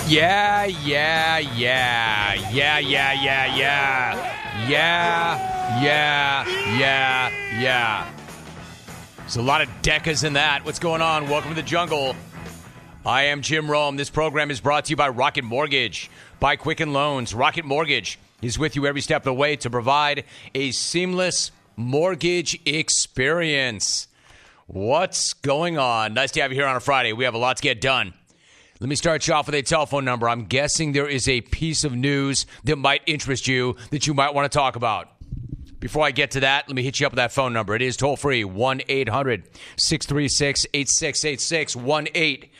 Yeah. There's a lot of decas in that. What's going on? Welcome to the jungle. I am Jim Rome. This program is brought to you by Rocket Mortgage, by Quicken Loans. Rocket Mortgage is with you every step of the way to provide a seamless mortgage experience. What's going on? Nice to have you here on a Friday. We have a lot to get done. Let me start you off with a telephone number. I'm guessing there is a piece of news that might interest you that you might want to talk about. Before I get to that, let me hit you up with that phone number. It is toll-free, 1-800-636-8666,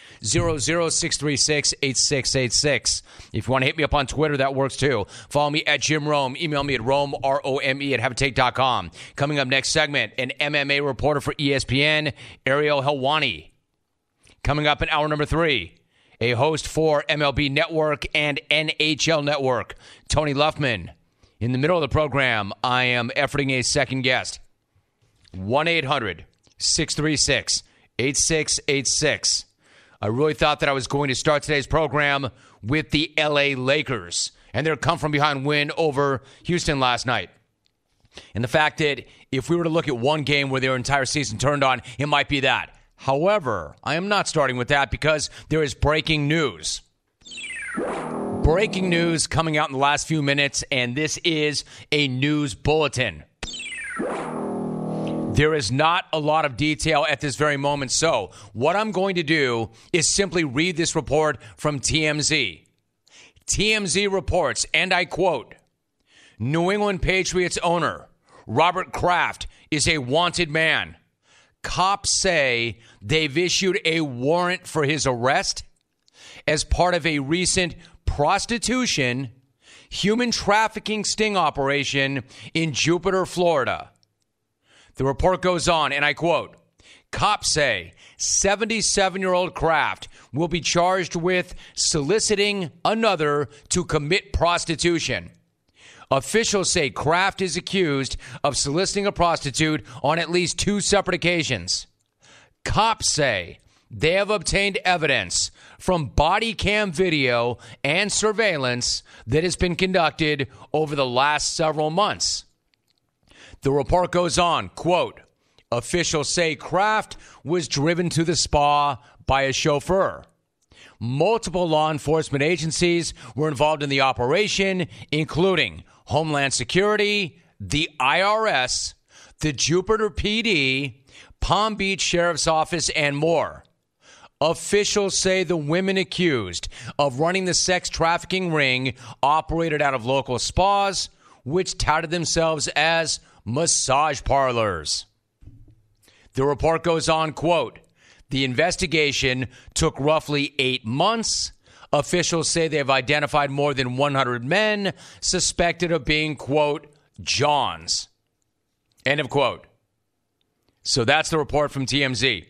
1-800-636-8686. If you want to hit me up on Twitter, that works too. Follow me at Jim Rome. Email me at Rome, R-O-M-E, at habitate.com. Coming up next segment, an MMA reporter for ESPN, Ariel Helwani. Coming up in hour number 3, a host for MLB Network and NHL Network, Tony Luffman. In the middle of the program, I am efforting a second guest. 1-800-636-8686. I really thought that I was going to start today's program with the LA Lakers and their come-from-behind win over Houston last night. And the fact that if we were to look at one game where their entire season turned on, it might be that. However, I am not starting with that because there is breaking news. Breaking news coming out in the last few minutes, and this is a news bulletin. There is not a lot of detail at this very moment, so what I'm going to do is simply read this report from TMZ. TMZ reports, and I quote, New England Patriots owner Robert Kraft is a wanted man. Cops say they've issued a warrant for his arrest as part of a recent prostitution, human trafficking sting operation in Jupiter, Florida. The report goes on, and I quote, cops say 77-year-old Kraft will be charged with soliciting another to commit prostitution. Officials say Kraft is accused of soliciting a prostitute on at least 2 separate occasions. Cops say they have obtained evidence from body cam video and surveillance that has been conducted over the last several months. The report goes on, quote, officials say Kraft was driven to the spa by a chauffeur. Multiple law enforcement agencies were involved in the operation, including Homeland Security, the IRS, the Jupiter PD, Palm Beach Sheriff's Office, and more. Officials say the women accused of running the sex trafficking ring operated out of local spas, which touted themselves as massage parlors. The report goes on, quote, the investigation took roughly 8 months. Officials say they have identified more than 100 men suspected of being, quote, Johns. End of quote. So that's the report from TMZ.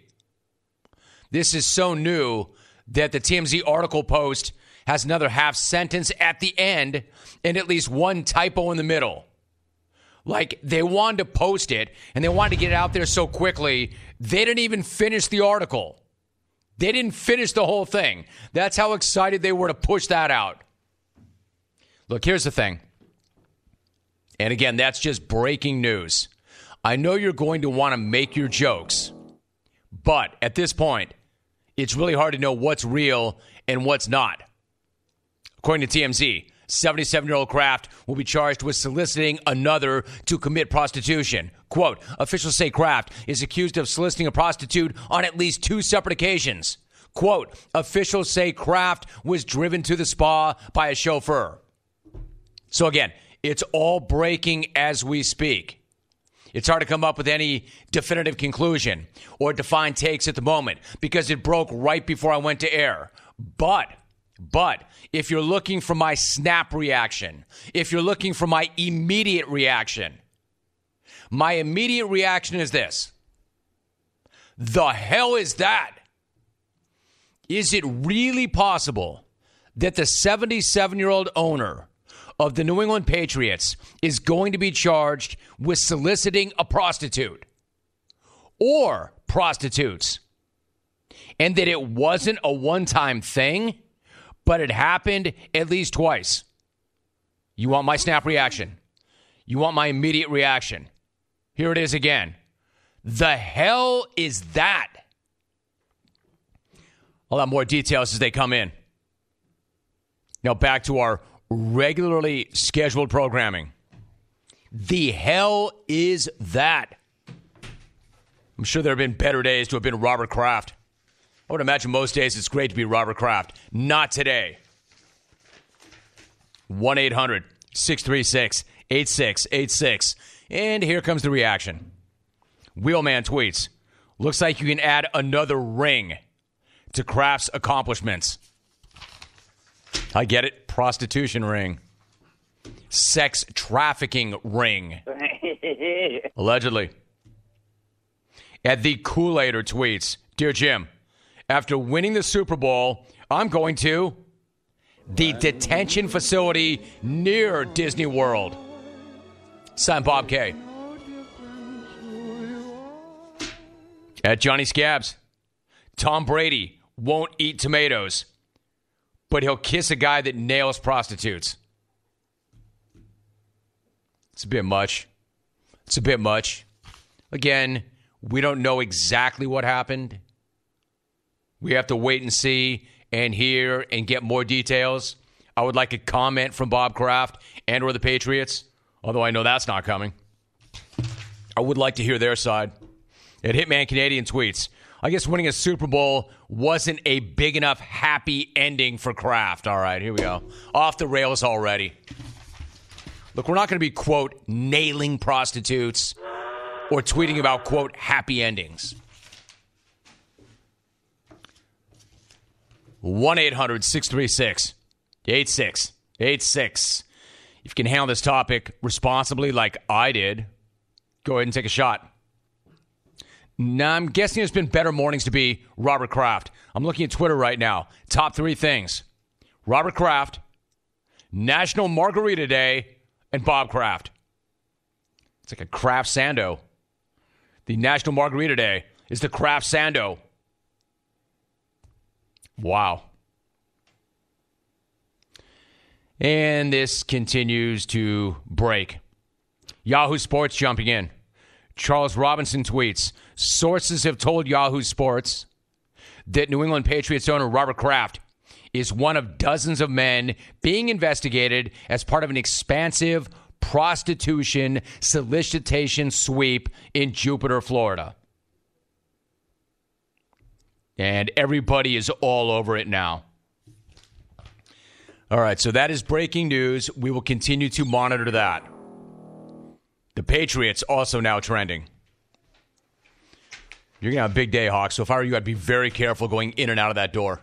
This is so new that the TMZ article post has another half sentence at the end and at least one typo in the middle. Like, they wanted to post it and they wanted to get it out there so quickly, they didn't even finish the article. They didn't finish the whole thing. That's how excited they were to push that out. Look, here's the thing. And again, that's just breaking news. I know you're going to want to make your jokes, but at this point, it's really hard to know what's real and what's not. According to TMZ, 77-year-old Kraft will be charged with soliciting another to commit prostitution. Quote, officials say Kraft is accused of soliciting a prostitute on at least 2 separate occasions. Quote, officials say Kraft was driven to the spa by a chauffeur. So again, it's all breaking as we speak. It's hard to come up with any definitive conclusion or defined takes at the moment because it broke right before I went to air. But if you're looking for my snap reaction, if you're looking for my immediate reaction is this. The hell is that? Is it really possible that the 77-year-old owner of the New England Patriots is going to be charged with soliciting a prostitute or prostitutes, and that it wasn't a one-time thing, but it happened at least twice. You want my snap reaction? You want my immediate reaction? Here it is again. The hell is that? I'll have more details as they come in. Now back to our regularly scheduled programming. The hell is that? I'm sure there have been better days to have been Robert Kraft. I would imagine most days it's great to be Robert Kraft. Not today. 1-800-636-8686. And here comes the reaction. Wheelman tweets, looks like you can add another ring to Kraft's accomplishments. I get it. Prostitution ring. Sex trafficking ring. Allegedly. At the Kool-Aider tweets, Dear Jim, after winning the Super Bowl, I'm going to the detention facility near Disney World. Signed Bob K. At Johnny Scabs, Tom Brady won't eat tomatoes, but he'll kiss a guy that nails prostitutes. It's a bit much. It's a bit much. Again, we don't know exactly what happened. We have to wait and see and hear and get more details. I would like a comment from Bob Kraft and or the Patriots, although I know that's not coming. I would like to hear their side. At Hitman Canadian tweets, I guess winning a Super Bowl wasn't a big enough happy ending for Kraft. All right, here we go. Off the rails already. Look, we're not going to be, quote, nailing prostitutes or tweeting about, quote, happy endings. 1-800-636-8686. If you can handle this topic responsibly like I did, go ahead and take a shot. Now, I'm guessing there's been better mornings to be Robert Kraft. I'm looking at Twitter right now. Top 3 things. Robert Kraft, National Margarita Day, and Bob Kraft. It's like a Kraft Sando. The National Margarita Day is the Kraft Sando. Wow. And this continues to break. Yahoo Sports jumping in. Charles Robinson tweets, sources have told Yahoo Sports that New England Patriots owner Robert Kraft is one of dozens of men being investigated as part of an expansive prostitution solicitation sweep in Jupiter, Florida. And everybody is all over it now. All right, so that is breaking news. We will continue to monitor that. The Patriots also now trending. You're going to have a big day, Hawk. So if I were you, I'd be very careful going in and out of that door.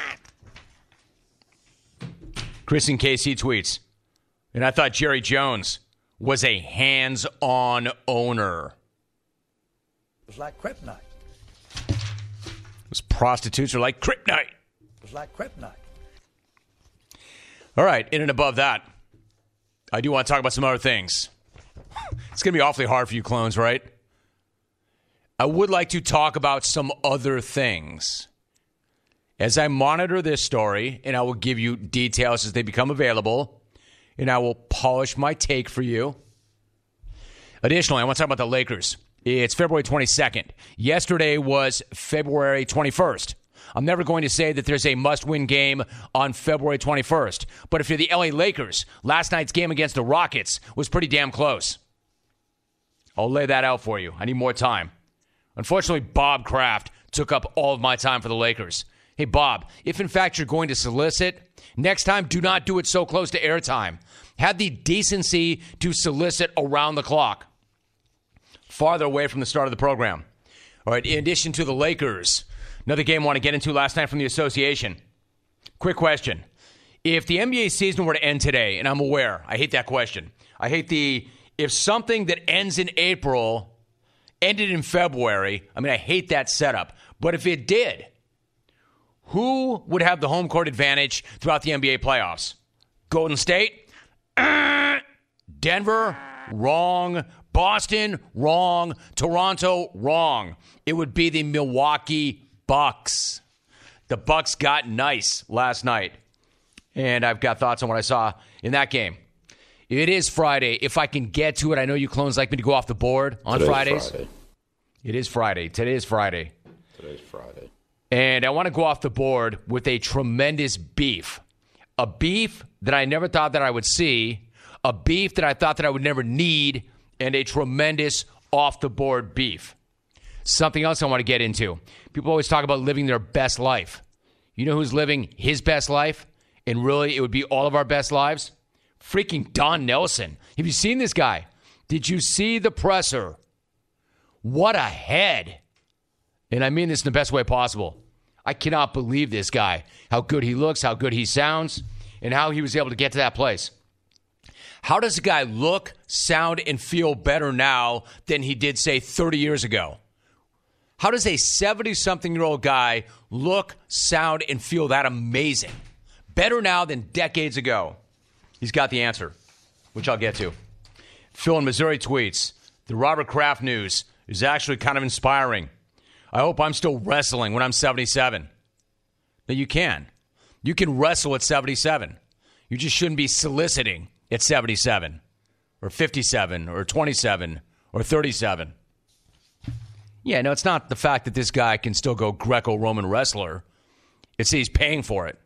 Chris and KC tweets, and I thought Jerry Jones was a hands-on owner. It was like kryptonite. Those prostitutes are like kryptonite. It was like kryptonite. All right, in and above that, I do want to talk about some other things. It's going to be awfully hard for you clones, right? I would like to talk about some other things. As I monitor this story, and I will give you details as they become available, and I will polish my take for you. Additionally, I want to talk about the Lakers. It's February 22nd. Yesterday was February 21st. I'm never going to say that there's a must-win game on February 21st. But if you're the LA Lakers, last night's game against the Rockets was pretty damn close. I'll lay that out for you. I need more time. Unfortunately, Bob Kraft took up all of my time for the Lakers. Hey, Bob, if in fact you're going to solicit, next time do not do it so close to airtime. Have the decency to solicit around the clock. Farther away from the start of the program. All right, in addition to the Lakers, another game I want to get into last night from the association. Quick question. If the NBA season were to end today, and I'm aware, I hate that question. I hate if something that ends in April ended in February, I hate that setup. But if it did, who would have the home court advantage throughout the NBA playoffs? Golden State? Denver? Wrong. Boston? Wrong. Toronto? Wrong. It would be the Milwaukee Bucks. The Bucks got nice last night. And I've got thoughts on what I saw in that game. It is Friday. If I can get to it, I know you clones like me to go off the board on Fridays. Friday. It is Friday. Today is Friday. Today's Friday. And I want to go off the board with a tremendous beef. A beef that I never thought that I would see. A beef that I thought that I would never need. And a tremendous off-the-board beef. Something else I want to get into. People always talk about living their best life. You know who's living his best life? And really, it would be all of our best lives? Freaking Don Nelson. Have you seen this guy? Did you see the presser? What a head. And I mean this in the best way possible. I cannot believe this guy. How good he looks, how good he sounds, and how he was able to get to that place. How does a guy look, sound, and feel better now than he did, say, 30 years ago? How does a 70-something-year-old guy look, sound, and feel that amazing? Better now than decades ago. He's got the answer, which I'll get to. Phil in Missouri tweets, the Robert Kraft news is actually kind of inspiring. I hope I'm still wrestling when I'm 77. Now, you can. You can wrestle at 77. You just shouldn't be soliciting at 77 or 57 or 27 or 37. Yeah, no, it's not the fact that this guy can still go Greco-Roman wrestler. It's that he's paying for it.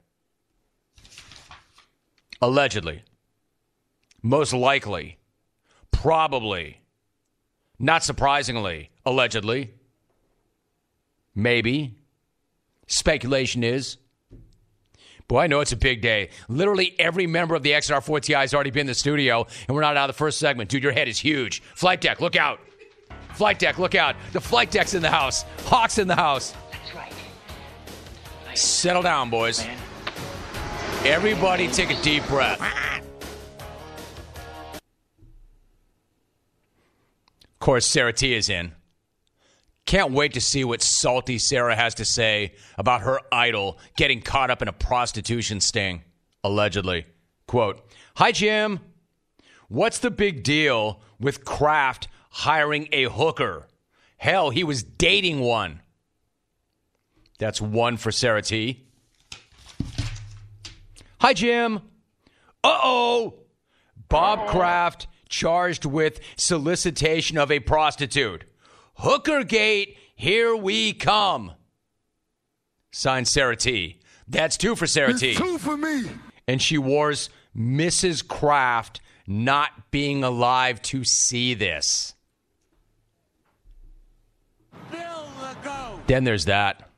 Allegedly. Most likely. Probably. Not surprisingly. Allegedly. Maybe. Speculation is. Boy, I know it's a big day. Literally every member of the XR4TI has already been in the studio, and we're not out of the first segment. Dude, your head is huge. Flight deck, look out. Flight deck, look out. The flight deck's in the house. Hawk's in the house. That's right. Settle down, boys. Man. Everybody take a deep breath. Of course, Sarah T is in. Can't wait to see what salty Sarah has to say about her idol getting caught up in a prostitution sting, allegedly. Quote, hi, Jim. What's the big deal with Kraft hiring a hooker? Hell, he was dating one. That's one for Sarah T. Hi, Jim. Uh-oh. Bob Kraft charged with solicitation of a prostitute. Hookergate, here we come. Signed Sarah T. That's two for Sarah T. Two for me. And she wars Mrs. Kraft not being alive to see this. Then there's that.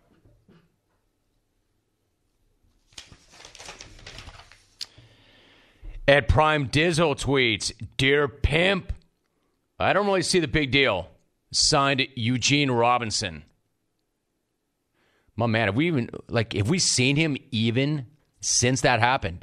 Ed Prime Dizzle tweets, Dear Pimp, I don't really see the big deal. Signed Eugene Robinson. My man, have we seen him even since that happened?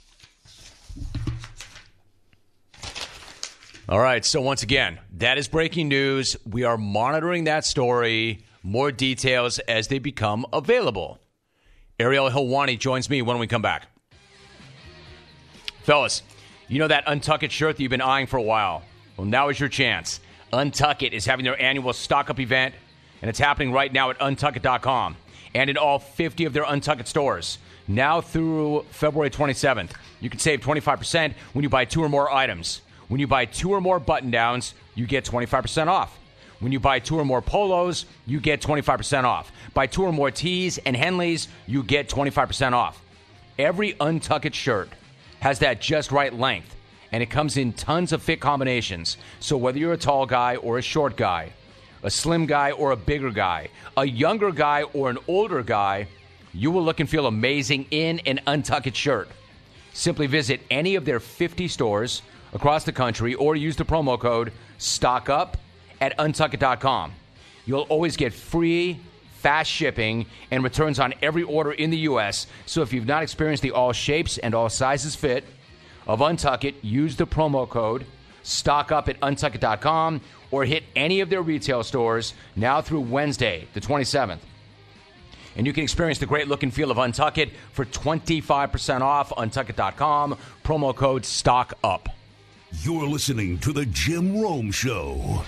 All right, so once again, that is breaking news. We are monitoring that story. More details as they become available. Ariel Helwani joins me when we come back. Fellas, you know that Untuck It shirt that you've been eyeing for a while? Well, now is your chance. Untuck It is having their annual stock-up event, and it's happening right now at untuckit.com and in all 50 of their Untuck It stores. Now through February 27th, you can save 25% when you buy 2 or more items. When you buy 2 or more button-downs, you get 25% off. When you buy 2 or more polos, you get 25% off. Buy 2 or more tees and Henleys, you get 25% off. Every Untuck It shirt has that just right length, and it comes in tons of fit combinations. So whether you're a tall guy or a short guy, a slim guy or a bigger guy, a younger guy or an older guy, you will look and feel amazing in an Untuck It shirt. Simply visit any of their 50 stores across the country or use the promo code STOCKUP at untuckit.com. You'll always get free, fast shipping and returns on every order in the U.S. So if you've not experienced the all shapes and all sizes fit of Untuck It, use the promo code STOCKUP at untuckit.com or hit any of their retail stores now through Wednesday, the 27th. And you can experience the great look and feel of Untuck It for 25% off. Untuckit.com, promo code STOCKUP. You're listening to The Jim Rome Show.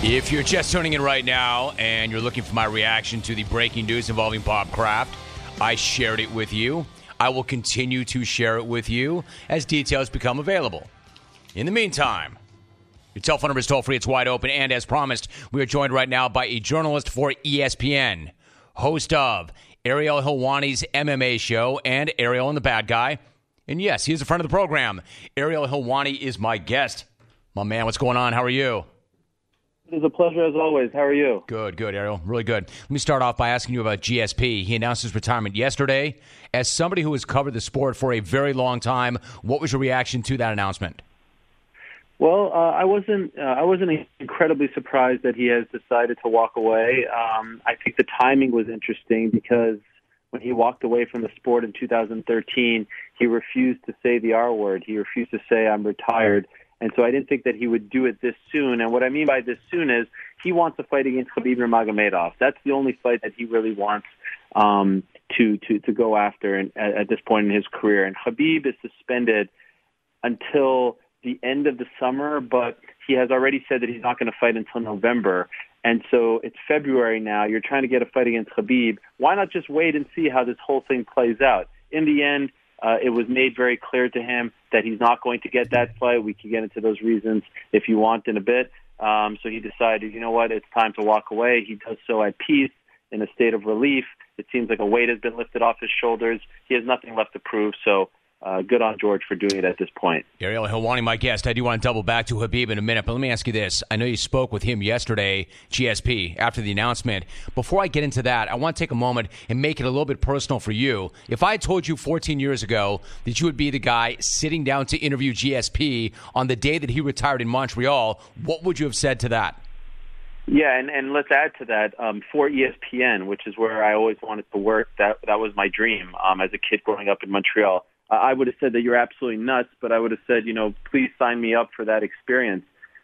If you're just tuning in right now and you're looking for my reaction to the breaking news involving Bob Kraft, I shared it with you. I will continue to share it with you as details become available. In the meantime, your telephone number is toll-free. It's wide open. And as promised, we are joined right now by a journalist for ESPN, host of Ariel Helwani's MMA show and Ariel and the Bad Guy. And yes, he is a friend of the program. Ariel Helwani is my guest. My man, what's going on? How are you? It is a pleasure as always. How are you? Good, Ariel. Really good. Let me start off by asking you about GSP. He announced his retirement yesterday. As somebody who has covered the sport for a very long time, what was your reaction to that announcement? Well, I wasn't incredibly surprised that he has decided to walk away. I think the timing was interesting because when he walked away from the sport in 2013, he refused to say the R word. He refused to say, "I'm retired." And so I didn't think that he would do it this soon. And what I mean by this soon is he wants a fight against Khabib Nurmagomedov. That's the only fight that he really wants to go after at this point in his career. And Khabib is suspended until the end of the summer, but he has already said that he's not going to fight until November. And so it's February now. You're trying to get a fight against Khabib. Why not just wait and see how this whole thing plays out? In the end, it was made very clear to him that he's not going to get that fight. We can get into those reasons if you want in a bit. So he decided, you know what, it's time to walk away. He does so at peace, in a state of relief. It seems like a weight has been lifted off his shoulders. He has nothing left to prove, so good on George for doing it at this point. Ariel Helwani, my guest. I do want to double back to Khabib in a minute, but let me ask you this. I know you spoke with him yesterday, GSP, after the announcement. Before I get into that, I want to take a moment and make it a little bit personal for you. If I had told you 14 years ago that you would be the guy sitting down to interview GSP on the day that he retired in Montreal, what would you have said to that? Yeah, and let's add to that, for ESPN, which is where I always wanted to work. That was my dream as a kid growing up in Montreal. I would have said that you're absolutely nuts, but I would have said, please sign me up for that experience.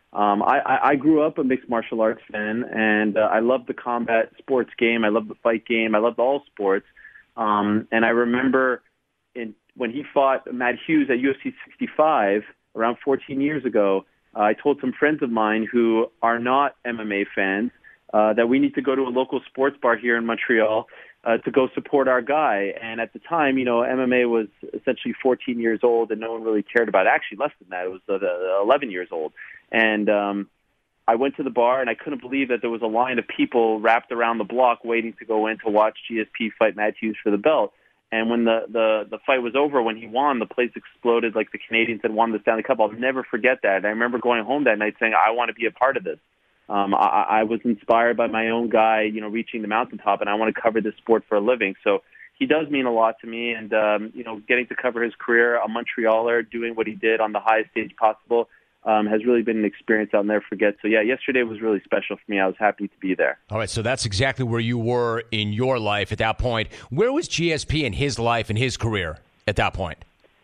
I grew up a mixed martial arts fan, and I love the combat sports game. I love the fight game. I loved all sports. And I remember when he fought Matt Hughes at UFC 65 around 14 years ago, I told some friends of mine who are not MMA fans that we need to go to a local sports bar here in Montreal to go support our guy. And at the time, MMA was essentially 14 years old and no one really cared about it. Actually, less than that. It was 11 years old. And I went to the bar and I couldn't believe that there was a line of people wrapped around the block waiting to go in to watch GSP fight Matt Hughes for the belt. And when the fight was over, when he won, the place exploded like the Canadians had won the Stanley Cup. I'll never forget that. And I remember going home that night saying, I want to be a part of this. I was inspired by my own guy, reaching the mountaintop, and I want to cover this sport for a living. So he does mean a lot to me. And, getting to cover his career, a Montrealer, doing what he did on the highest stage possible, has really been an experience I'll never forget. So, yeah, yesterday was really special for me. I was happy to be there. All right, so that's exactly where you were in your life at that point. Where was GSP in his life and his career at that point?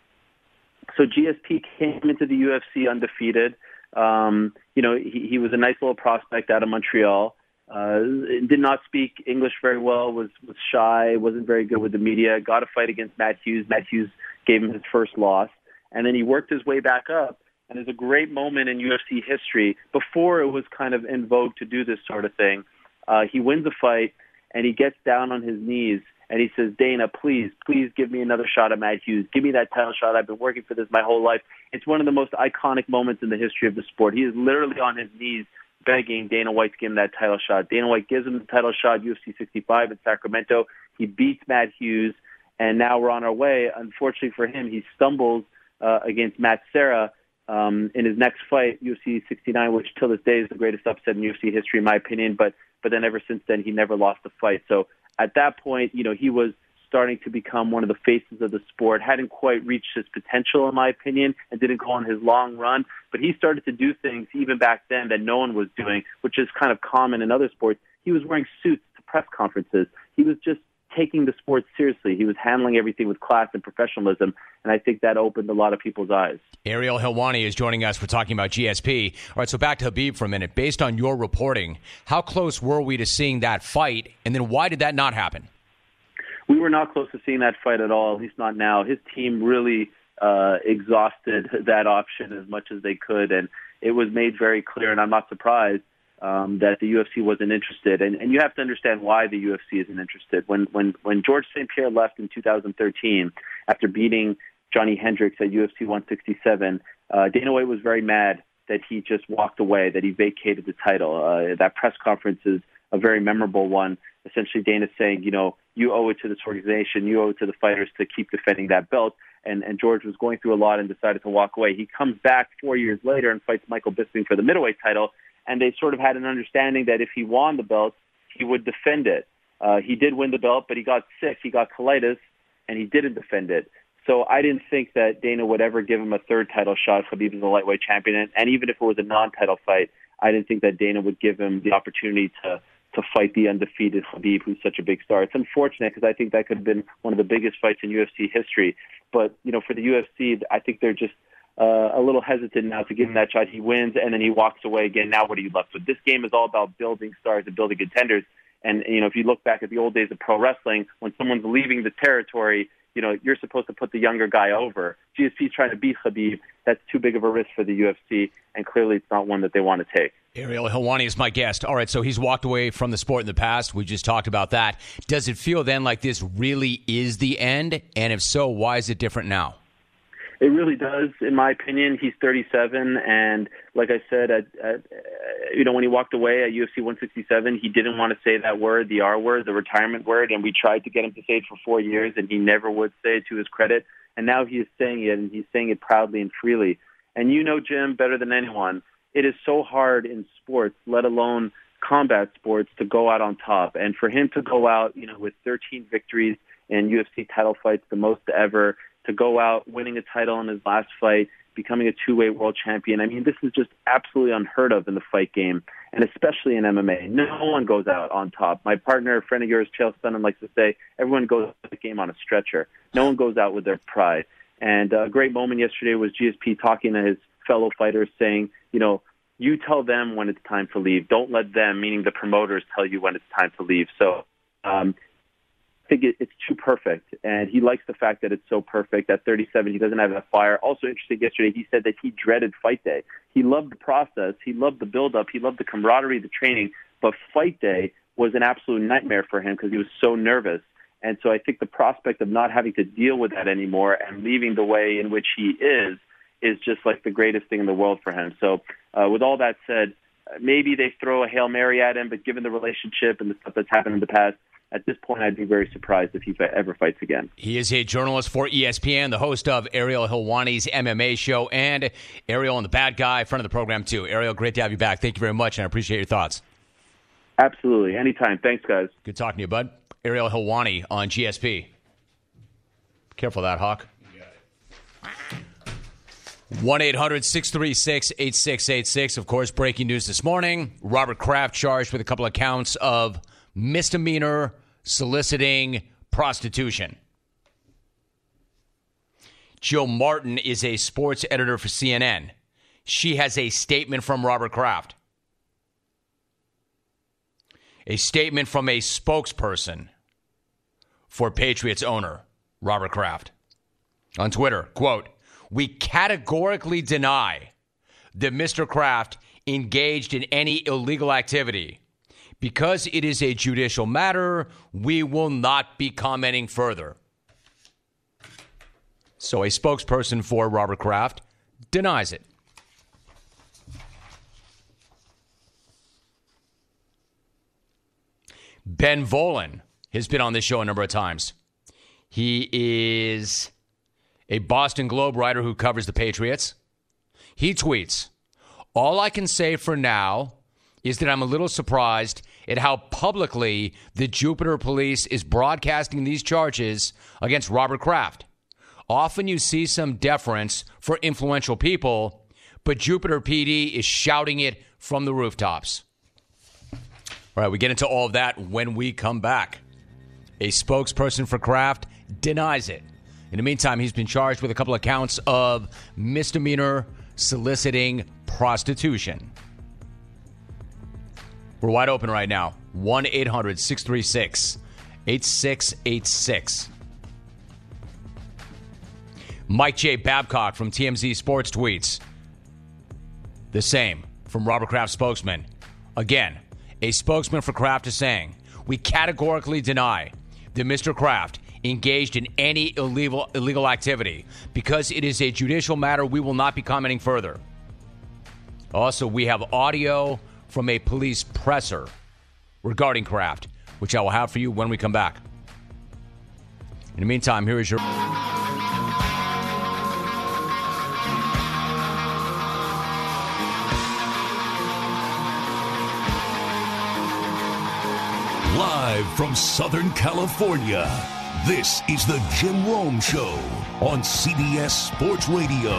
So GSP came into the UFC undefeated. He was a nice little prospect out of Montreal. Did not speak English very well, was shy, wasn't very good with the media, got a fight against Matt Hughes. Matt Hughes gave him his first loss. And then he worked his way back up. And there's a great moment in UFC history. Before it was kind of in vogue to do this sort of thing, he wins a fight, and he gets down on his knees, and he says, Dana, please give me another shot at Matt Hughes. Give me that title shot. I've been working for this my whole life. It's one of the most iconic moments in the history of the sport. He is literally on his knees begging Dana White to give him that title shot. Dana White gives him the title shot, UFC 65 in Sacramento. He beats Matt Hughes, and now we're on our way. Unfortunately for him, he stumbles against Matt Serra in his next fight, UFC 69, which till this day is the greatest upset in UFC history, in my opinion. But then ever since then, he never lost a fight. So at that point, he was starting to become one of the faces of the sport, hadn't quite reached his potential, in my opinion, and didn't go on his long run. But he started to do things even back then that no one was doing, which is kind of common in other sports. He was wearing suits to press conferences. He was just taking the sport seriously. He was handling everything with class and professionalism, and I think that opened a lot of people's eyes. Ariel Helwani is joining us. We're talking about GSP. All right, so back to Khabib for a minute. Based on your reporting, how close were we to seeing that fight, and then why did that not happen? We were not close to seeing that fight at all, at least not now. His team really exhausted that option as much as they could, and it was made very clear, and I'm not surprised, that the UFC wasn't interested. And you have to understand why the UFC isn't interested. When George St. Pierre left in 2013 after beating Johnny Hendricks at UFC 167, Dana White was very mad that he just walked away, that he vacated the title. That press conference is a very memorable one. Essentially, Dana saying, you owe it to this organization, you owe it to the fighters to keep defending that belt. And George was going through a lot and decided to walk away. He comes back 4 years later and fights Michael Bisping for the middleweight title, and they sort of had an understanding that if he won the belt, he would defend it. He did win the belt, but he got sick, he got colitis, and he didn't defend it. So I didn't think that Dana would ever give him a third title shot. Khabib is a lightweight champion, and even if it was a non-title fight, I didn't think that Dana would give him the opportunity to fight the undefeated Khabib, who's such a big star. It's unfortunate because I think that could have been one of the biggest fights in UFC history. But, for the UFC, I think they're just a little hesitant now to give him that shot. He wins, and then he walks away again. Now what are you left with? This game is all about building stars and building contenders. And, if you look back at the old days of pro wrestling, when someone's leaving the territory, you're supposed to put the younger guy over. GSP's trying to beat Khabib. That's too big of a risk for the UFC, and clearly it's not one that they want to take. Ariel Helwani is my guest. All right, so he's walked away from the sport in the past. We just talked about that. Does it feel then like this really is the end? And if so, why is it different now? It really does, in my opinion. He's 37, and like I said, when he walked away at UFC 167, he didn't want to say that word, the R word, the retirement word, and we tried to get him to say it for 4 years, and he never would say it to his credit. And now he is saying it, and he's saying it proudly and freely. And Jim, better than anyone, it is so hard in sports, let alone combat sports, to go out on top. And for him to go out, with 13 victories in UFC title fights, the most ever, to go out winning a title in his last fight, becoming a two-weight world champion. I mean, this is just absolutely unheard of in the fight game, and especially in MMA. No one goes out on top. My partner, a friend of yours, Chael Sonnen, likes to say, everyone goes to the game on a stretcher. No one goes out with their pride. And a great moment yesterday was GSP talking to his fellow fighters saying, you tell them when it's time to leave. Don't let them, meaning the promoters, tell you when it's time to leave. So I think it's too perfect, and he likes the fact that it's so perfect. At 37, he doesn't have that fire. Also interesting, yesterday he said that he dreaded fight day. He loved the process. He loved the build-up. He loved the camaraderie, the training. But fight day was an absolute nightmare for him because he was so nervous. And so I think the prospect of not having to deal with that anymore and leaving the way in which he is just like the greatest thing in the world for him. So with all that said, maybe they throw a Hail Mary at him, but given the relationship and the stuff that's happened in the past, at this point, I'd be very surprised if he ever fights again. He is a journalist for ESPN, the host of Ariel Helwani's MMA show, and Ariel and the Bad Guy, friend of the program, too. Ariel, great to have you back. Thank you very much, and I appreciate your thoughts. Absolutely. Anytime. Thanks, guys. Good talking to you, bud. Ariel Helwani on GSP. Careful of that, Hawk. 1-800-636-8686. Of course, breaking news this morning. Robert Kraft charged with a couple of counts of misdemeanor soliciting prostitution. Jill Martin is a sports editor for CNN. She has a statement from Robert Kraft. A statement from a spokesperson for Patriots owner Robert Kraft. On Twitter, quote, "We categorically deny that Mr. Kraft engaged in any illegal activity. Because it is a judicial matter, we will not be commenting further." So a spokesperson for Robert Kraft denies it. Ben Volin has been on this show a number of times. He is a Boston Globe writer who covers the Patriots. He tweets, "All I can say for now is that I'm a little surprised at how publicly the Jupiter Police is broadcasting these charges against Robert Kraft. Often you see some deference for influential people, but Jupiter PD is shouting it from the rooftops." All right, we get into all of that when we come back. A spokesperson for Kraft denies it. In the meantime, he's been charged with a couple of counts of misdemeanor soliciting prostitution. We're wide open right now. 1-800-636-8686. Mike J. Babcock from TMZ Sports tweets the same from Robert Kraft spokesman. Again, a spokesman for Kraft is saying, we categorically deny that Mr. Kraft engaged in any illegal activity. Because it is a judicial matter, we will not be commenting further. Also, we have audio from a police presser regarding Kraft, which I will have for you when we come back. In the meantime, here is your... Live from Southern California, this is the Jim Rome Show on CBS Sports Radio.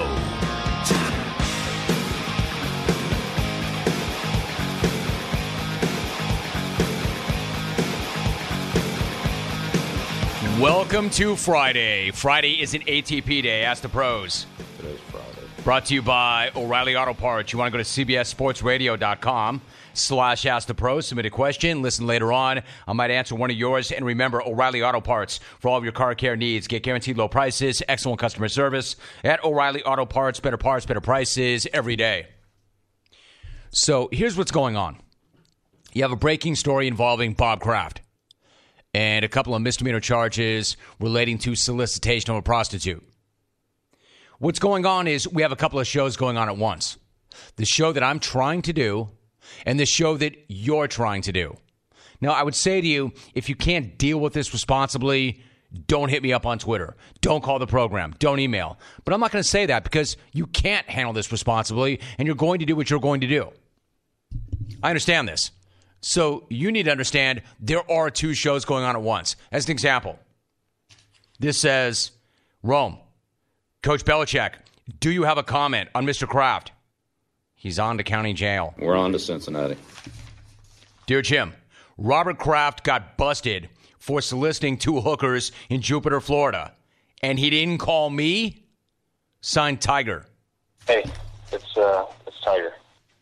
Welcome to Friday. Friday is an ATP day. Ask the pros. It is Friday. Brought to you by O'Reilly Auto Parts. You want to go to cbssportsradio.com/Ask the Pros. Submit a question. Listen later on. I might answer one of yours. And remember, O'Reilly Auto Parts for all of your car care needs. Get guaranteed low prices, excellent customer service at O'Reilly Auto Parts. Better parts, better prices every day. So here's what's going on. You have a breaking story involving Bob Kraft and a couple of misdemeanor charges relating to solicitation of a prostitute. What's going on is we have a couple of shows going on at once. The show that I'm trying to do and the show that you're trying to do. Now, I would say to you, if you can't deal with this responsibly, don't hit me up on Twitter. Don't call the program. Don't email. But I'm not going to say that because you can't handle this responsibly and you're going to do what you're going to do. I understand this. So you need to understand there are two shows going on at once. As an example, this says, Rome, Coach Belichick, do you have a comment on Mr. Kraft? He's on to county jail. We're on to Cincinnati. Dear Jim, Robert Kraft got busted for soliciting two hookers in Jupiter, Florida, and he didn't call me? Signed, Tiger. Hey, it's Tiger.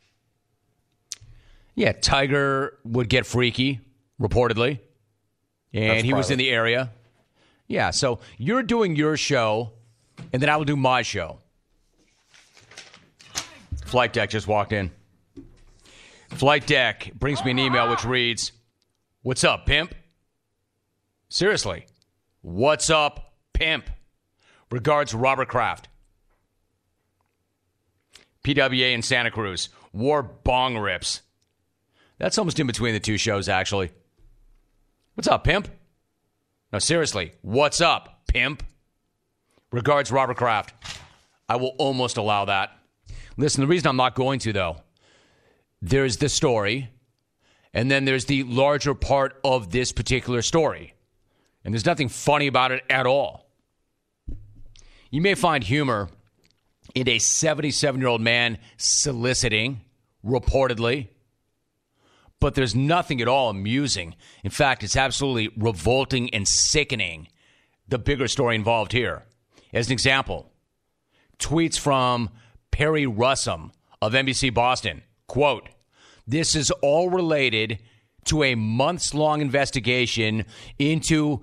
Yeah, Tiger would get freaky, reportedly. And he was in the area. Yeah, so you're doing your show, and then I will do my show. Flight Deck just walked in. Flight Deck brings me an email which reads, "What's up, pimp?" Seriously. What's up, pimp? Regards, Robert Kraft. PWA in Santa Cruz. War bong rips. That's almost in between the two shows, actually. What's up, pimp? No, seriously. What's up, pimp? Regards, Robert Kraft. I will almost allow that. Listen, the reason I'm not going to, though, there's the story, and then there's the larger part of this particular story. And there's nothing funny about it at all. You may find humor in a 77-year-old man soliciting, reportedly, but there's nothing at all amusing. In fact, it's absolutely revolting and sickening, the bigger story involved here. As an example, tweets from Perry Russum of NBC Boston. Quote, "This is all related to a months-long investigation into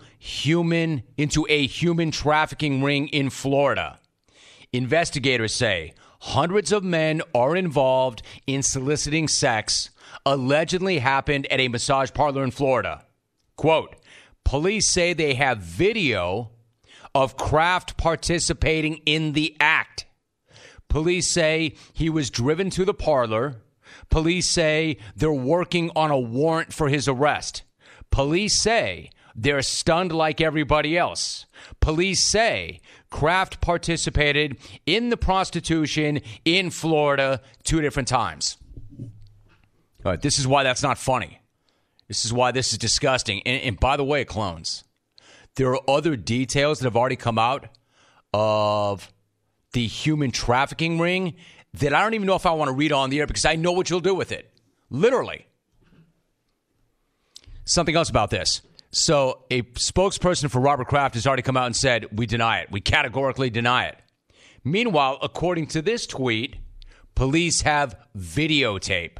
a human trafficking ring in Florida. Investigators say hundreds of men are involved in soliciting sex allegedly happened at a massage parlor in Florida. Quote, police say they have video of Kraft participating in the act. Police say he was driven to the parlor. Police say they're working on a warrant for his arrest. Police say they're stunned like everybody else. Police say Kraft participated in the prostitution in Florida 2 different times." All right, this is why that's not funny. This is why this is disgusting. And by the way, clones, there are other details that have already come out of the human trafficking ring that I don't even know if I want to read on the air because I know what you'll do with it. Literally. Something else about this. So a spokesperson for Robert Kraft has already come out and said, we deny it. We categorically deny it. Meanwhile, according to this tweet, police have videotape.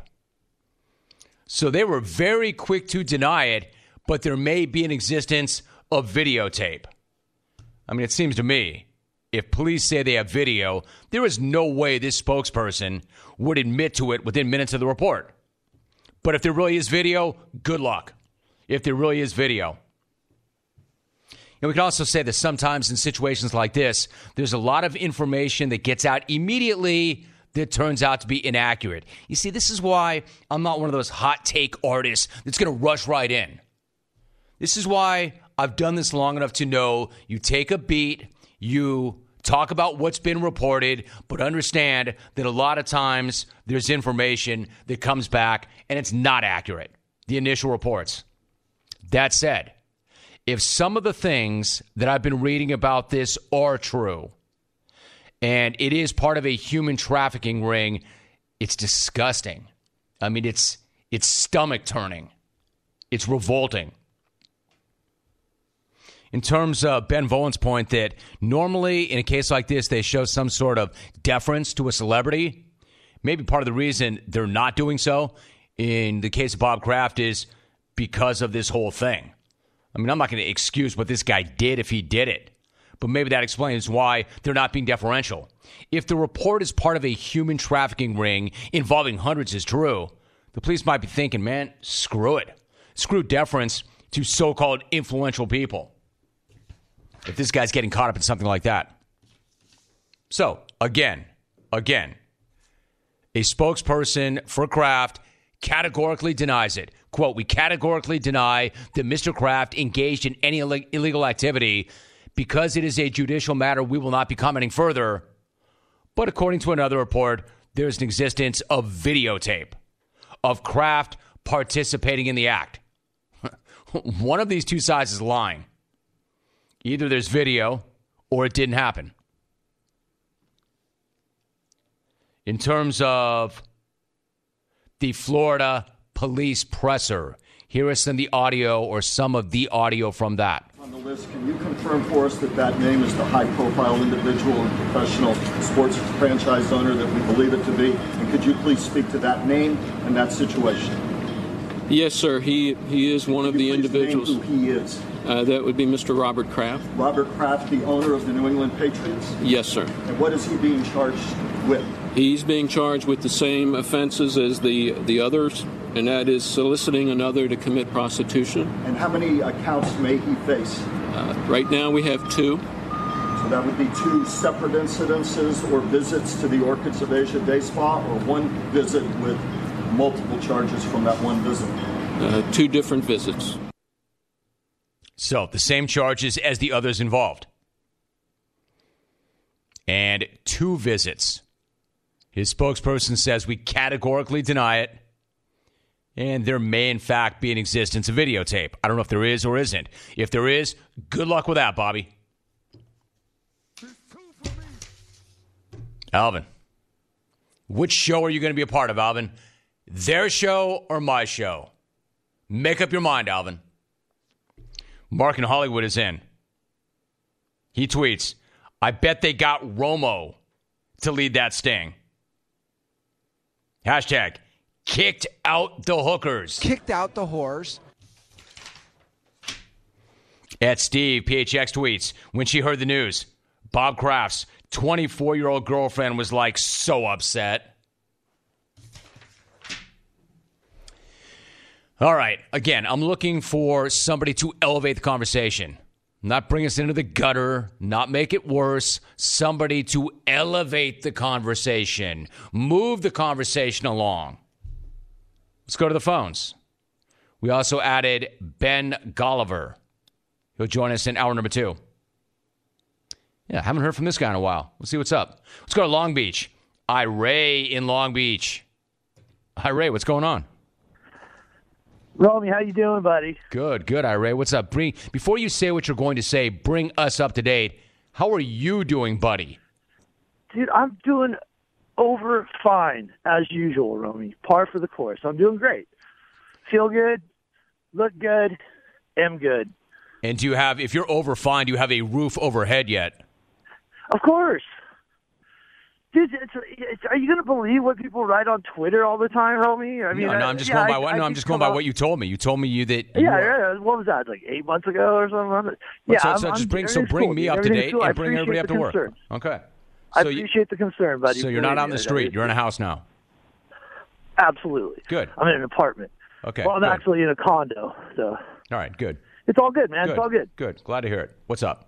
So they were very quick to deny it, but there may be an existence of videotape. I mean, it seems to me, if police say they have video, there is no way this spokesperson would admit to it within minutes of the report. But if there really is video, good luck. If there really is video. And we can also say that sometimes in situations like this, there's a lot of information that gets out immediately that turns out to be inaccurate. You see, this is why I'm not one of those hot take artists that's going to rush right in. This is why I've done this long enough to know you take a beat, you talk about what's been reported, but understand that a lot of times there's information that comes back and it's not accurate, the initial reports. That said, if some of the things that I've been reading about this are true, and it is part of a human trafficking ring, it's disgusting. I mean, it's stomach-turning. It's revolting. In terms of Ben Volen's point that normally in a case like this, they show some sort of deference to a celebrity, maybe part of the reason they're not doing so in the case of Bob Kraft is because of this whole thing. I mean, I'm not going to excuse what this guy did if he did it, but maybe that explains why they're not being deferential. If the report is part of a human trafficking ring involving hundreds is true, the police might be thinking, man, screw it. Screw deference to so-called influential people. If this guy's getting caught up in something like that. So, again, a spokesperson for Kraft categorically denies it. Quote, we categorically deny that Mr. Kraft engaged in any illegal activity. Because it is a judicial matter, we will not be commenting further. But according to another report, there's an existence of videotape of Kraft participating in the act. One of these two sides is lying. Either there's video or it didn't happen. In terms of the Florida police presser, here is some of the audio or some of the audio from that. On the list, can you confirm for us that that name is the high-profile individual and professional sports franchise owner that we believe it to be? And could you please speak to that name and that situation? Yes, sir. He is one of the individuals. Name who he is. That would be Mr. Robert Kraft. Robert Kraft, the owner of the New England Patriots? Yes, sir. And what is he being charged with? He's being charged with the same offenses as the others, and that is soliciting another to commit prostitution. And how many counts may he face? Right now we have 2. So that would be 2 separate incidences or visits to the Orchids of Asia Day Spa, or one visit with multiple charges from that one visit? 2 different visits. So, the same charges as the others involved. And 2 visits. His spokesperson says we categorically deny it. And there may, in fact, be in existence a videotape. I don't know if there is or isn't. If there is, good luck with that, Bobby. Alvin, which show are you going to be a part of, Alvin? Their show or my show? Make up your mind, Alvin. Mark in Hollywood is in. He tweets, I bet they got Romo to lead that sting. Hashtag, kicked out the hookers. Kicked out the whores. At Steve, PHX tweets, when she heard the news, Bob Kraft's 24-year-old girlfriend was like so upset. All right, again, I'm looking for somebody to elevate the conversation. Not bring us into the gutter, not make it worse. Somebody to elevate the conversation. Move the conversation along. Let's go to the phones. We also added Ben Golliver. He'll join us in hour number 2. Yeah, haven't heard from this guy in a while. Let's see what's up. Let's go to Long Beach. Ray in Long Beach. Hi, Ray. What's going on? Romy, how you doing, buddy? Good, Ray. What's up? Before you say what you're going to say, bring us up to date. How are you doing, buddy? Dude, I'm doing over fine, as usual, Romy. Par for the course. I'm doing great. Feel good, look good, am good. And do you have, if you're over fine, do you have a roof overhead yet? Of course. Dude, are you going to believe what people write on Twitter all the time, Romy? I mean, I'm just going by what. No, I'm just going by what you told me. You told me that. Yeah. What was that? Like 8 months ago or something? Yeah. Bring me up to date and bring everybody up to work. Okay. I appreciate the concern, buddy. So you're not out in the street. You're in a house now. Absolutely. Good. I'm in an apartment. Okay. Well, I'm good. actually in a condo, so. All right, good. It's all good, man. Good. It's all good. Good. Glad to hear it. What's up?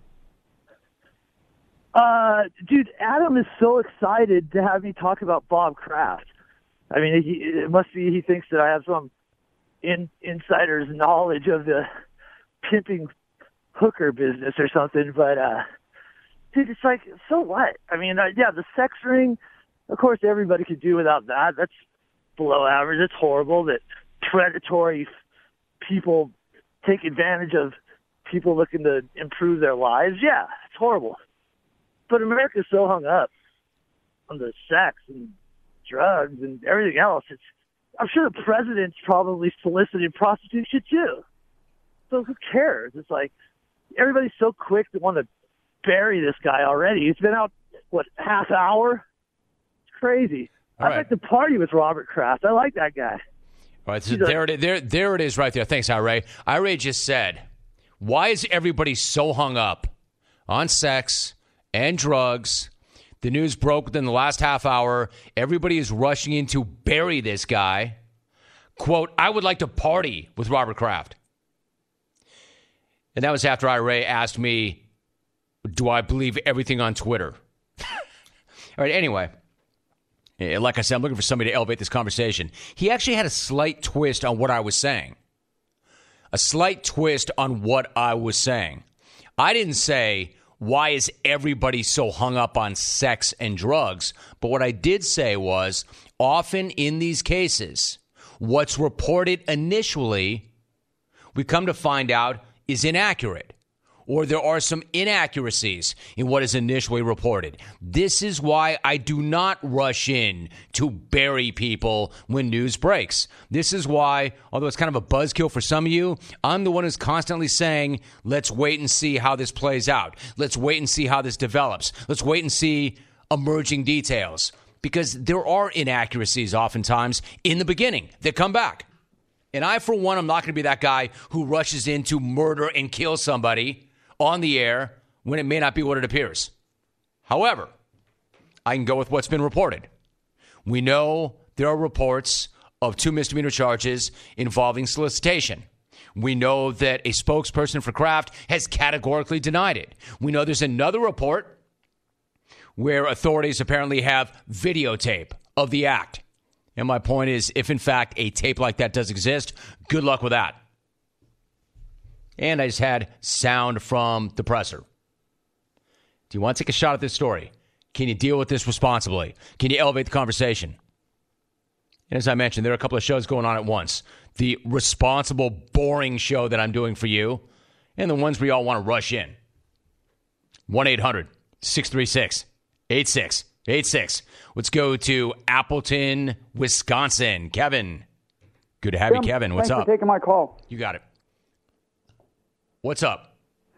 Dude, Adam is so excited to have me talk about Bob Kraft. I mean, it must be he thinks that I have some insider's knowledge of the pimping hooker business or something. But, dude, it's like, so what? I mean, yeah, the sex ring, of course, everybody could do without that. That's below average. It's horrible that predatory people take advantage of people looking to improve their lives. Yeah, it's horrible. But America's so hung up on the sex and drugs and everything else. I'm sure the president's probably soliciting prostitution too. So who cares? It's like everybody's so quick to want to bury this guy already. He's been out, half hour? It's crazy. All I'd right. like to party with Robert Kraft. I like that guy. All right, so there it is right there. Thanks, Ira. Ira just said, why is everybody so hung up on sex and drugs? The news broke within the last half hour. Everybody is rushing in to bury this guy. Quote, I would like to party with Robert Kraft. And that was after Ira asked me, do I believe everything on Twitter? All right, anyway. Like I said, I'm looking for somebody to elevate this conversation. He actually had a slight twist on what I was saying. A slight twist on what I was saying. I didn't say, why is everybody so hung up on sex and drugs? But what I did say was, often in these cases, what's reported initially, we come to find out is inaccurate. Or there are some inaccuracies in what is initially reported. This is why I do not rush in to bury people when news breaks. This is why, although it's kind of a buzzkill for some of you, I'm the one who's constantly saying, let's wait and see how this plays out. Let's wait and see how this develops. Let's wait and see emerging details. Because there are inaccuracies oftentimes in the beginning that come back. And I, for one, I'm not going to be that guy who rushes in to murder and kill somebody on the air when it may not be what it appears. However, I can go with what's been reported. We know there are reports of 2 misdemeanor charges involving solicitation. We know that a spokesperson for Kraft has categorically denied it. We know there's another report where authorities apparently have videotape of the act. And my point is, if in fact a tape like that does exist, good luck with that. And I just had sound from the presser. Do you want to take a shot at this story? Can you deal with this responsibly? Can you elevate the conversation? And as I mentioned, there are a couple of shows going on at once. The responsible, boring show that I'm doing for you, and the ones where you all want to rush in. 1-800-636-8686. Let's go to Appleton, Wisconsin. Kevin. Good to have you, Kevin. What's up? Thanks for taking my call. You got it. What's up?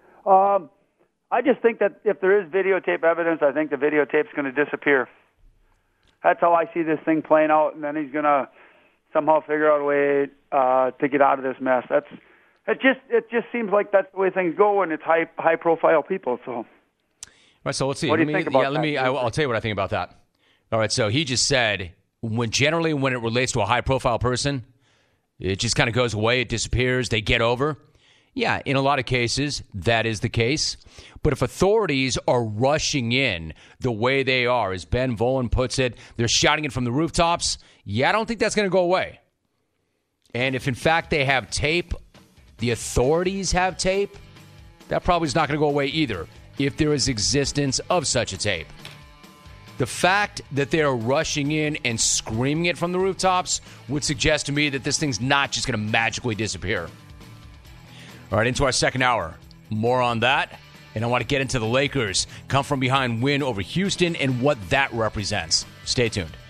I just think that if there is videotape evidence, I think the videotape's going to disappear. That's how I see this thing playing out, and then he's going to somehow figure out a way to get out of this mess. It just seems like that's the way things go, and it's high profile people. So, all right, so let's see. What do you think about that? I'll tell you what I think about that. All right, so he just said when it relates to a high profile person, it just kind of goes away, it disappears, they get over. Yeah, in a lot of cases, that is the case. But if authorities are rushing in the way they are, as Ben Volin puts it, they're shouting it from the rooftops, I don't think that's going to go away. And if, in fact, they have tape, the authorities have tape, that probably is not going to go away either, if there is existence of such a tape. The fact that they're rushing in and screaming it from the rooftops would suggest to me that this thing's not just going to magically disappear. All right, into our second hour. More on that. And I want to get into the Lakers' come from behind win over Houston and what that represents. Stay tuned.